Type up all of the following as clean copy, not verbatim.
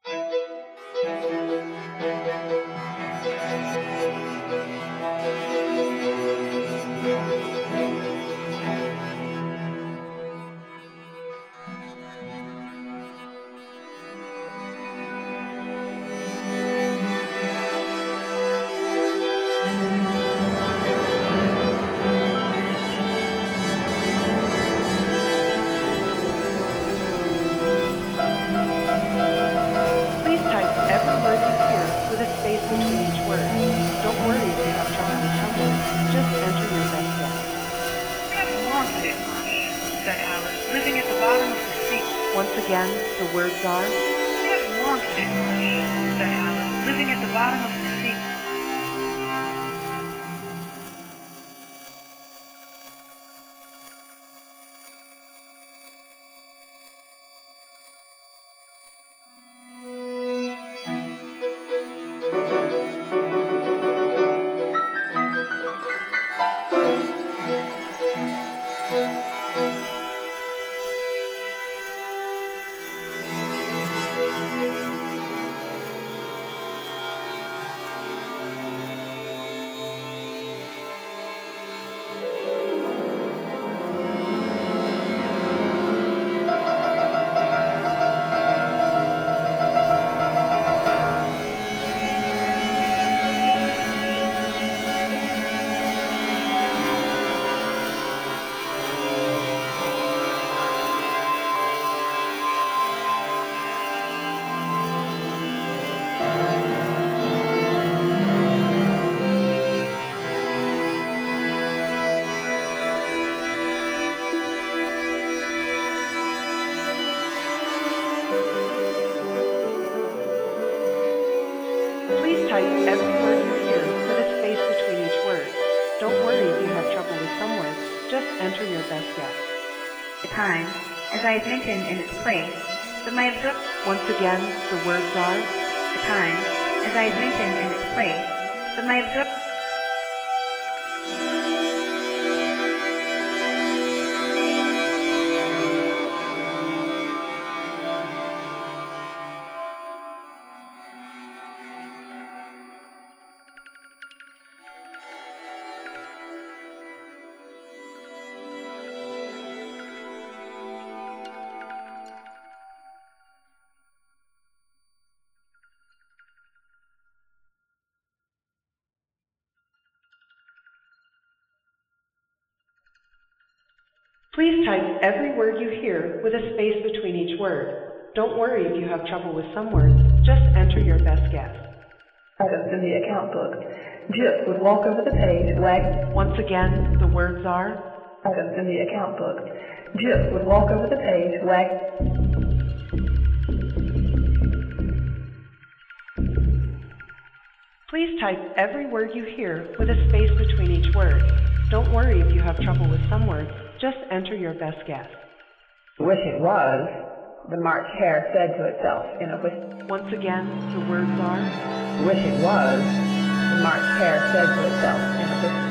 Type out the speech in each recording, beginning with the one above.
Please type every word you hear with a space between each word. Don't worry if you have trouble with some words. Just enter your best guess. That monster, said Alice, living at the bottom of the sea. Once again, the words are, That monster, said Alice, living at the bottom of the sea. please type every word you hear with a space between each word. Don't worry if you have trouble with some words. Just enter your best guess. The time, as I have mentioned in its place, but my absorption. Once again, the words are, The time, as I have mentioned in its place, but my absorption. please type every word you hear with a space between each word. Don't worry if you have trouble with some words. Just enter your best guess. Items in the account book. Jip would walk over the page, wag. Once again, the words are, Items in the account book. Jip would walk over the page, wag. please type every word you hear with a space between each word. Don't worry if you have trouble with some words. Just enter your best guess. Wish it was, the March hare said to itself in a whisper. Once again, the words are, Wish it was, the March hare said to itself in a whisper.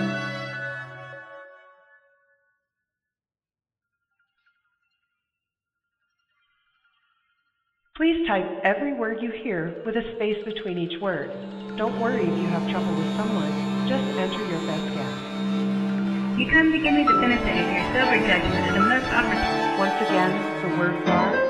please type every word you hear with a space between each word. Don't worry if you have trouble with some words. Just enter your best guess. You come to give me the benefit of your sober judgment at the most opportune. Once again, the words are,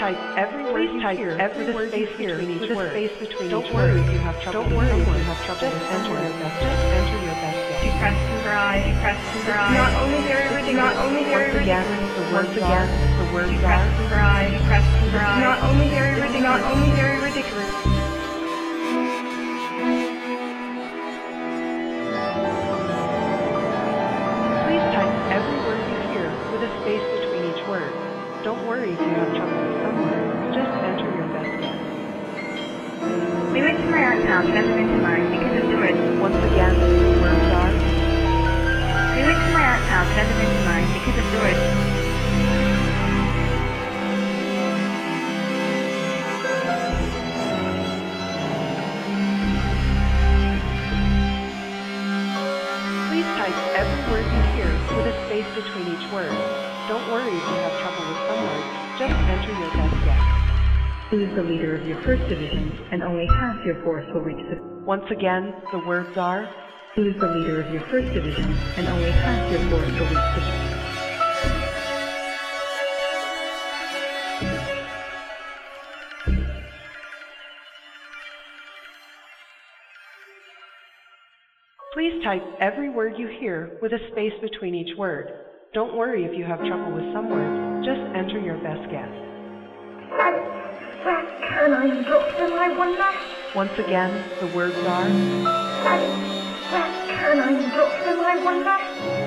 type every word you hear with a space between each word. Don't worry if you have trouble. Just enter your best guess. Depressed and dry, depressed and dry. Not only very ridiculous. Once again, the words are. Depressed and dry, depressed and dry. Not only very ridiculous. Not only very ridiculous. Please type every word you hear with a space between each word. Don't worry if you have trouble with some words. Just enter your best guess. Lyrics from my aunt's house doesn't into mind because of the words. Once again, the words are. Lyrics from my aunt's house doesn't into mind because of the words. Please type every word you hear with a space between each word. Don't worry if you have trouble with some words. Just enter your best guess. Who is the leader of your first division, and only half your force will reach the... Once again, the words are. Who is the leader of your first division, and only half your force will reach the... Please type every word you hear with a space between each word. Don't worry if you have trouble with some words. Just enter your best guess. Where can I drop them, I wonder? Once again, the words are. Where can I drop them, I wonder?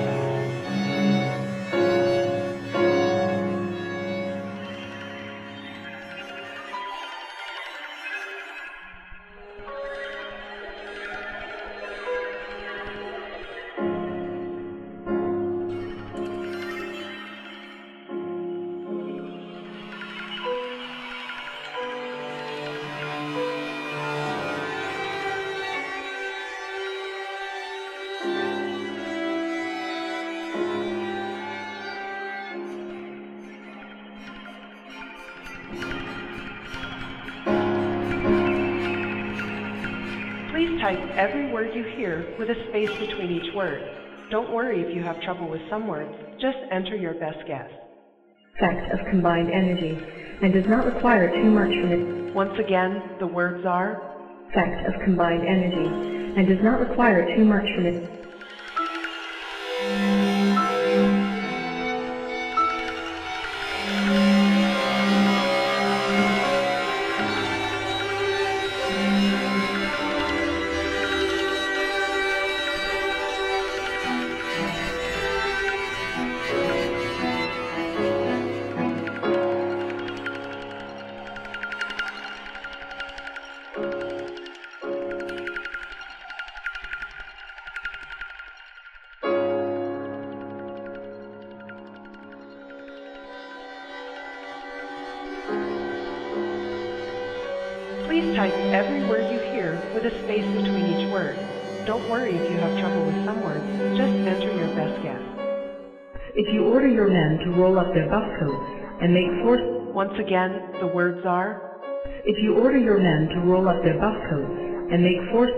Please type every word you hear with a space between each word. Don't worry if you have trouble with some words. Just enter your best guess. Effect of combined energy, and does not require too much from it. Once again, the words are. Effect of combined energy, and does not require too much from it. Please type every word you hear with a space between each word. Don't worry if you have trouble with some words. Just enter your best guess. If you order your men to roll up their buff coats and make force... Once again, the words are. If you order your men to roll up their buff coats and make force...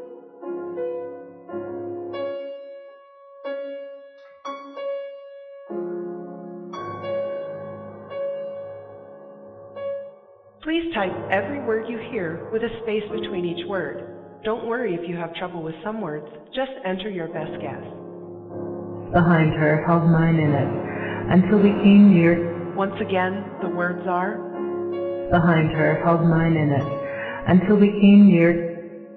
Please type every word you hear with a space between each word. Don't worry if you have trouble with some words. Just enter your best guess. Behind her held 9 in it, until we came near... Once again, the words are. Behind her held 9 in it, until we came near...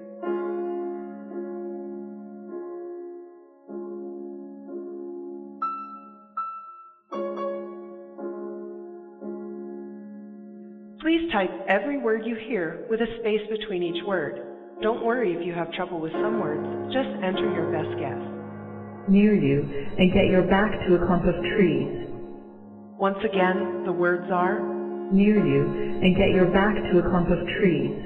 Please type every word you hear with a space between each word. Don't worry if you have trouble with some words. Just enter your best guess. Near you, and get your back to a clump of trees. Once again, the words are. Near you, and get your back to a clump of trees.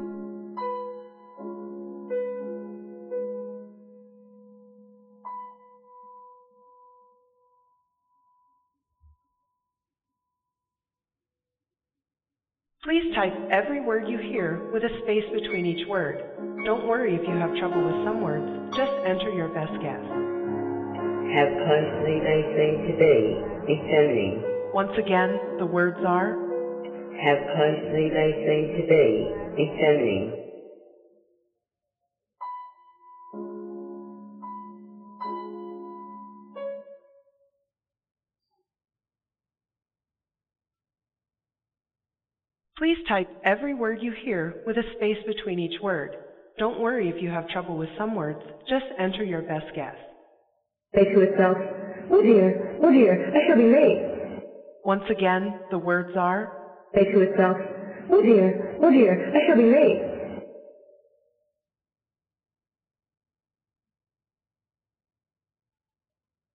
Please type every word you hear with a space between each word. Don't worry if you have trouble with some words. Just enter your best guess. How closely they seem to be, examining. Once again, the words are. how closely they seem to be examining. Please type every word you hear with a space between each word. Don't worry if you have trouble with some words, just enter your best guess. Say to itself, oh dear, I shall be late. Once again, the words are, Say to itself, oh dear, I shall be late.